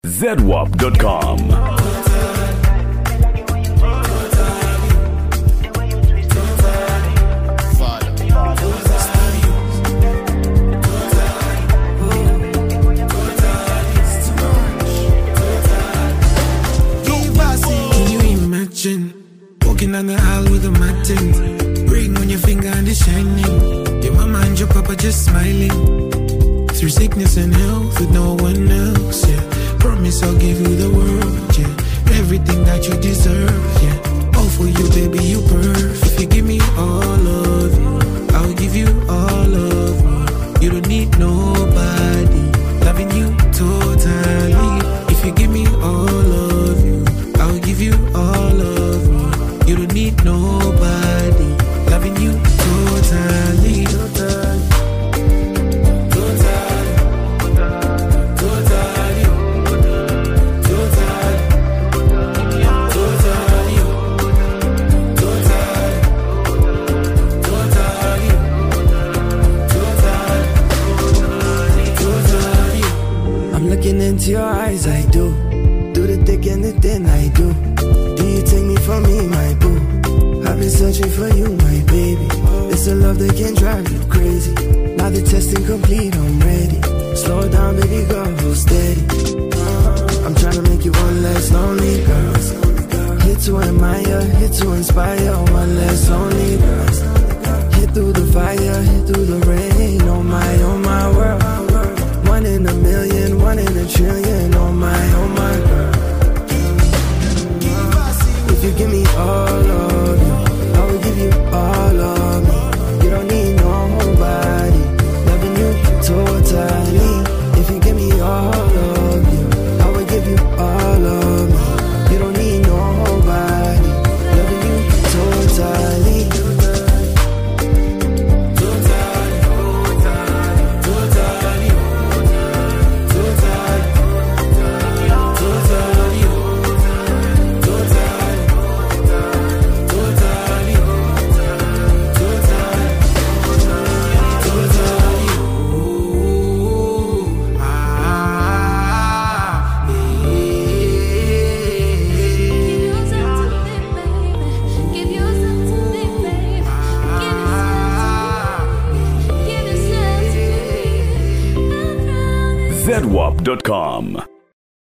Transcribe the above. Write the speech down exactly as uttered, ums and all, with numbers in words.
zedwap dot com. Walking down the aisle with a matin, ring on your finger and it's shining. Your mama and your papa just smiling. Through sickness and health with no one else, yeah. Promise I'll give you the world, yeah. Everything that you deserve, yeah. All for you, baby, you perfect. If you give me all of you, I'll give you all of me. You don't need nobody, loving you totally. If you give me all of you, I'll give you all of me. You don't need nobody, loving you totally, totally, totally, totally, totally. I'm looking into your eyes, I do. Do the thick and the thin, I do. Do you take me for me, my boo? I've been searching for you, my baby. It's a love that can drive you crazy. Now the testing complete, I'm ready. Slow down, baby girl, hold steady. I'm trying to make you one less lonely girl. Hit to admire, hit to inspire. One less lonely girl. Hit through the fire, hit through the rain. Oh my, oh my world. One in a million, one in a trillion. Oh my, oh my girl. If you give me all of you, I will give you all of me. You don't need nobody, loving you totally. If you give me all of you, I will give you all of me. You don't need nobody, loving you totally. zedwap dot com.